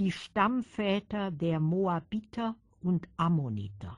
die Stammväter der Moabiter und Ammoniter.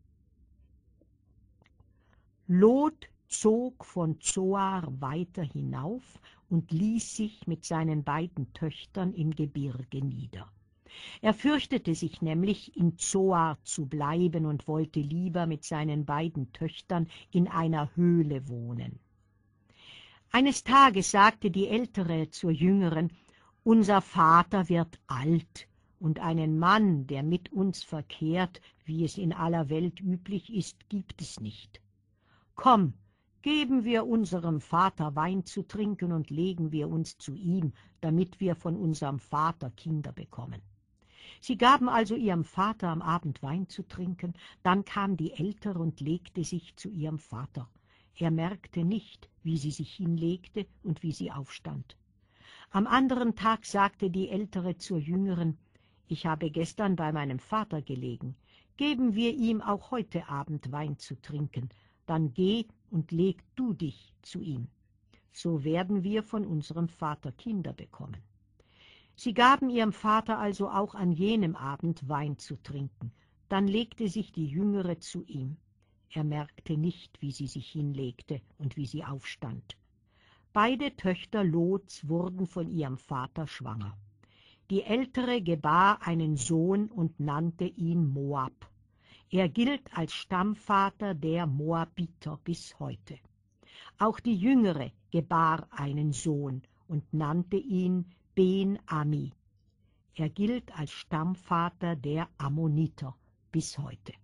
Lot zog von Zoar weiter hinauf und ließ sich mit seinen beiden Töchtern im Gebirge nieder. Er fürchtete sich nämlich, in Zoar zu bleiben und wollte lieber mit seinen beiden Töchtern in einer Höhle wohnen. Eines Tages sagte die Ältere zur Jüngeren: »Unser Vater wird alt, und einen Mann, der mit uns verkehrt, wie es in aller Welt üblich ist, gibt es nicht. Komm, geben wir unserem Vater Wein zu trinken und legen wir uns zu ihm, damit wir von unserem Vater Kinder bekommen.« Sie gaben also ihrem Vater am Abend Wein zu trinken, dann kam die Ältere und legte sich zu ihrem Vater. Er merkte nicht, wie sie sich hinlegte und wie sie aufstand. Am anderen Tag sagte die Ältere zur Jüngeren: »Ich habe gestern bei meinem Vater gelegen. Geben wir ihm auch heute Abend Wein zu trinken. Dann geh und leg du dich zu ihm. So werden wir von unserem Vater Kinder bekommen.« Sie gaben ihrem Vater also auch an jenem Abend Wein zu trinken. Dann legte sich die Jüngere zu ihm. Er merkte nicht, wie sie sich hinlegte und wie sie aufstand. Beide Töchter Lots wurden von ihrem Vater schwanger. Die Ältere gebar einen Sohn und nannte ihn Moab. Er gilt als Stammvater der Moabiter bis heute. Auch die Jüngere gebar einen Sohn und nannte ihn Ben-Ami. Er gilt als Stammvater der Ammoniter bis heute.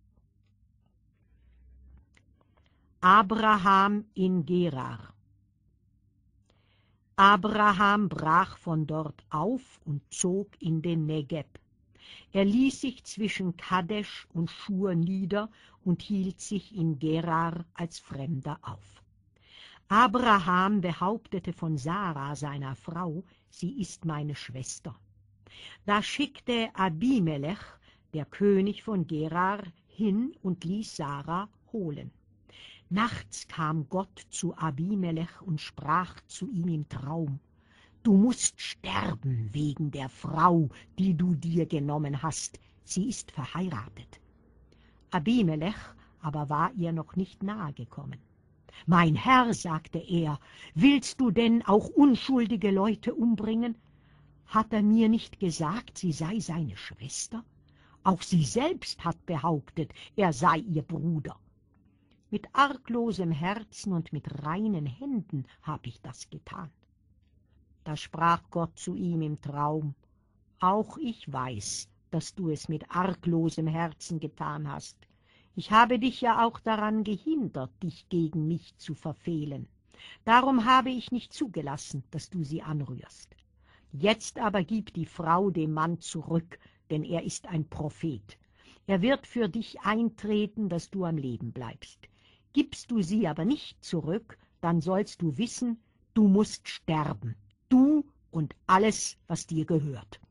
Abraham in Gerar. Abraham brach von dort auf und zog in den Negeb. Er ließ sich zwischen Kadesh und Schur nieder und hielt sich in Gerar als Fremder auf. Abraham behauptete von Sarah, seiner Frau: »Sie ist meine Schwester.« Da schickte Abimelech, der König von Gerar, hin und ließ Sarah holen. Nachts kam Gott zu Abimelech und sprach zu ihm im Traum: »Du musst sterben wegen der Frau, die du dir genommen hast. Sie ist verheiratet.« Abimelech aber war ihr noch nicht nahe gekommen. »Mein Herr«, sagte er, »willst du denn auch unschuldige Leute umbringen? Hat er mir nicht gesagt, sie sei seine Schwester? Auch sie selbst hat behauptet, er sei ihr Bruder. Mit arglosem Herzen und mit reinen Händen habe ich das getan.« Da sprach Gott zu ihm im Traum: »Auch ich weiß, dass du es mit arglosem Herzen getan hast. Ich habe dich ja auch daran gehindert, dich gegen mich zu verfehlen. Darum habe ich nicht zugelassen, dass du sie anrührst. Jetzt aber gib die Frau dem Mann zurück, denn er ist ein Prophet. Er wird für dich eintreten, dass du am Leben bleibst. Gibst du sie aber nicht zurück, dann sollst du wissen, du musst sterben, du und alles, was dir gehört.«